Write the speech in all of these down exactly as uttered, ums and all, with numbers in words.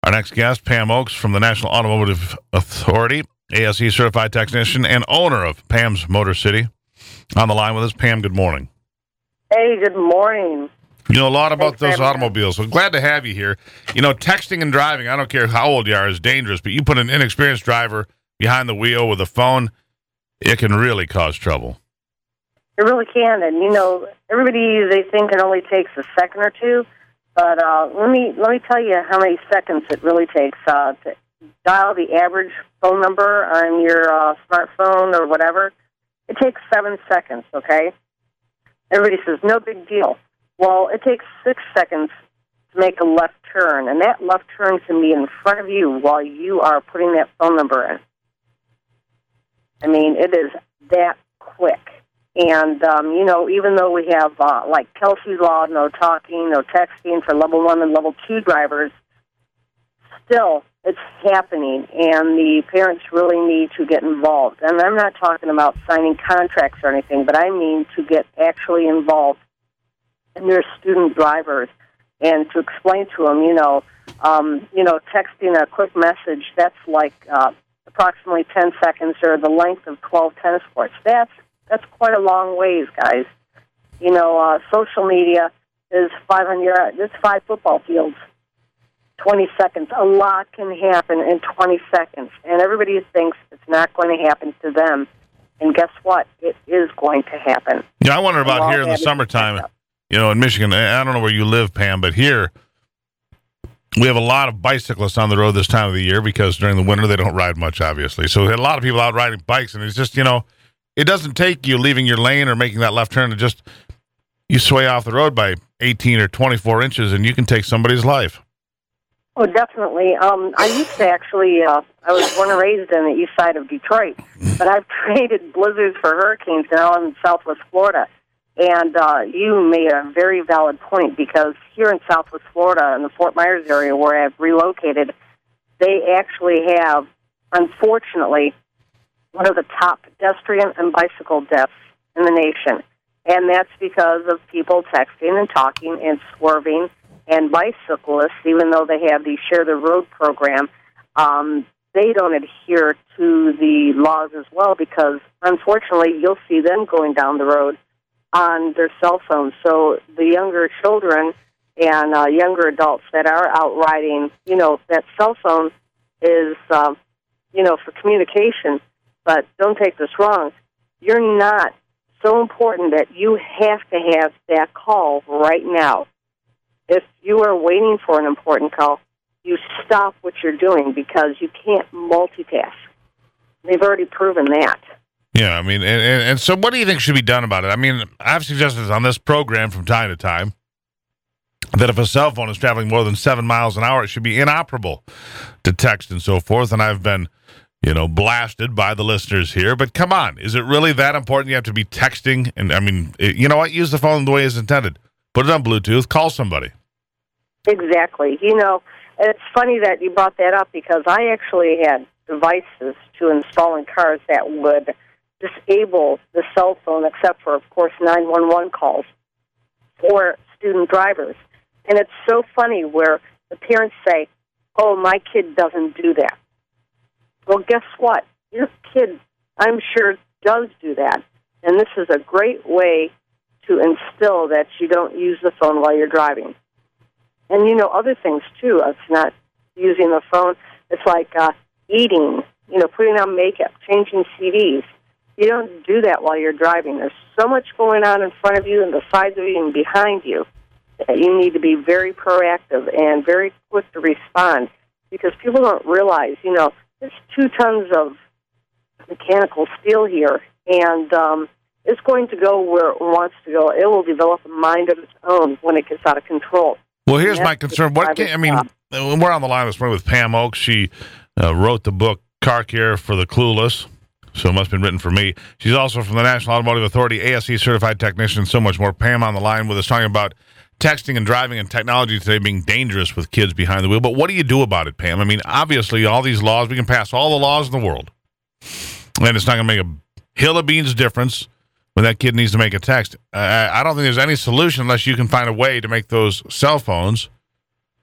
Our next guest, Pam Oakes from the National Automotive Authority, A S E certified technician and owner of Pam's Motor City. On the line with us, Pam, good morning. Hey, good morning. You know a lot about Thanks, those Pam. automobiles, so glad to have you here. You know, texting and driving, I don't care how old you are, is dangerous, but you put an inexperienced driver behind the wheel with a phone, it can really cause trouble. It really can, and you know, everybody they think it only takes a second or two, but uh, let me let me tell you how many seconds it really takes uh, to dial the average phone number on your uh, smartphone or whatever. It takes seven seconds. Okay, everybody says no big deal. Well, it takes six seconds to make a left turn, and that left turn can be in front of you while you are putting that phone number in. I mean, it is that quick. And, um, you know, even though we have, uh, like, Kelsey's Law, no talking, no texting for level one and level two drivers, still, it's happening, and the parents really need to get involved. And I'm not talking about signing contracts or anything, but I mean to get actually involved in their student drivers and to explain to them, you know, um, you know, texting a quick message, that's like uh, approximately ten seconds or the length of twelve tennis courts. That's That's quite a long ways, guys. You know, uh, social media is five hundred. It's five football fields. Twenty seconds. A lot can happen in twenty seconds, and everybody thinks it's not going to happen to them. And guess what? It is going to happen. Yeah, I wonder about here in the summertime. You know, in Michigan, I don't know where you live, Pam, but here we have a lot of bicyclists on the road this time of the year because during the winter they don't ride much, obviously. So we had a lot of people out riding bikes, and it's just, you know, it doesn't take you leaving your lane or making that left turn to just, you sway off the road by eighteen or twenty-four inches and you can take somebody's life. Oh, definitely. Um, I used to actually, uh, I was born and raised in the east side of Detroit, but I've traded blizzards for hurricanes now I'm in southwest Florida. And uh, you made a very valid point because here in southwest Florida, in the Fort Myers area where I've relocated, they actually have, unfortunately, one of the top pedestrian and bicycle deaths in the nation. And that's because of people texting and talking and swerving. And bicyclists, even though they have the Share the Road program, um, they don't adhere to the laws as well because, unfortunately, you'll see them going down the road on their cell phones. So the younger children and uh, younger adults that are out riding, you know, that cell phone is, uh, you know, for communication. But don't take this wrong. You're not so important that you have to have that call right now. If you are waiting for an important call, you stop what you're doing because you can't multitask. They've already proven that. Yeah, I mean, and, and, and so what do you think should be done about it? I mean, I've suggested on this program from time to time that if a cell phone is traveling more than seven miles an hour, it should be inoperable to text and so forth. And I've been, you know, blasted by the listeners here. But come on, is it really that important? You have to be texting? And I mean, it, you know what? Use the phone the way it's intended. Put it on Bluetooth. Call somebody. Exactly. You know, it's funny that you brought that up because I actually had devices to install in cars that would disable the cell phone, except for, of course, nine one one calls for student drivers. And it's so funny where the parents say, oh, my kid doesn't do that. Well, guess what? Your kid, I'm sure, does do that. And this is a great way to instill that you don't use the phone while you're driving. And, you know, other things, too. It's not using the phone. It's like uh, eating, you know, putting on makeup, changing C Ds. You don't do that while you're driving. There's so much going on in front of you and the sides of you and behind you that you need to be very proactive and very quick to respond because people don't realize, you know, there's two tons of mechanical steel here, and um, it's going to go where it wants to go. It will develop a mind of its own when it gets out of control. Well, here's my concern. What can, I mean, when we're on the line this morning with Pam Oakes, she uh, wrote the book Car Care for the Clueless, so it must have been written for me. She's also from the National Automotive Authority, A S E certified technician, so much more. Pam on the line with us talking about texting and driving and technology today being dangerous with kids behind the wheel. But what do you do about it, Pam? I mean, obviously, all these laws, we can pass all the laws in the world, and it's not going to make a hill of beans difference when that kid needs to make a text. Uh, I don't think there's any solution unless you can find a way to make those cell phones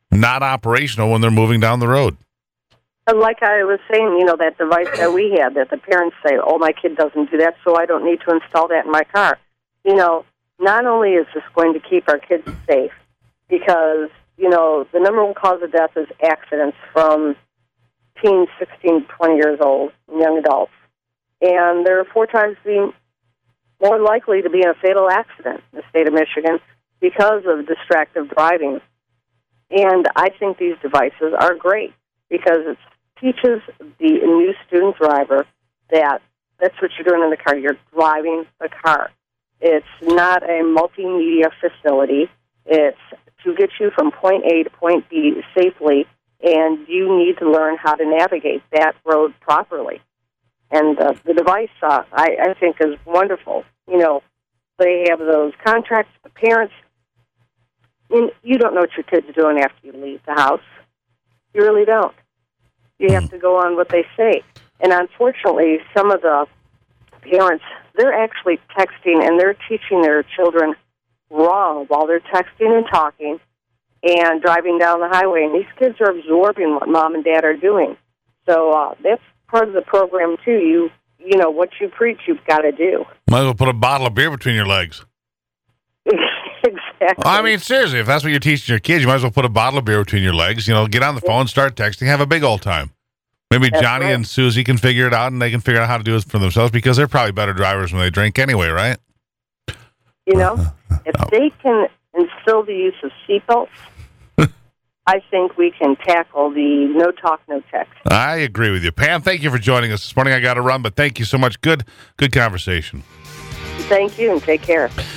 not operational when they're moving down the road. And like I was saying, you know, that device that we had that the parents say, oh, my kid doesn't do that, so I don't need to install that in my car. You know, not only is this going to keep our kids safe, because, you know, the number one cause of death is accidents from teens, sixteen, twenty years old, young adults. And they're four times being more likely to be in a fatal accident in the state of Michigan because of distracted driving. And I think these devices are great because it teaches the new student driver that that's what you're doing in the car. You're driving the car. It's not a multimedia facility. It's to get you from point A to point B safely, and you need to learn how to navigate that road properly. And uh, the device, uh, I, I think, is wonderful. You know, they have those contracts with the parents. And you don't know what your kid's doing after you leave the house. You really don't. You have to go on what they say. And unfortunately, some of the parents, they're actually texting and they're teaching their children wrong while they're texting and talking and driving down the highway. And these kids are absorbing what mom and dad are doing. So uh, that's part of the program, too. You you know, what you preach, you've got to do. Might as well put a bottle of beer between your legs. Exactly. Well, I mean, seriously, if that's what you're teaching your kids, you might as well put a bottle of beer between your legs. You know, get on the phone, start texting, have a big old time. Maybe that's Johnny right. and Susie can figure it out, and they can figure out how to do it for themselves because they're probably better drivers when they drink anyway, right? You know, if no. they can instill the use of seatbelts, I think we can tackle the no talk, no text. I agree with you. Pam, thank you for joining us this morning. I got to run, but thank you so much. Good, good conversation. Thank you, and take care.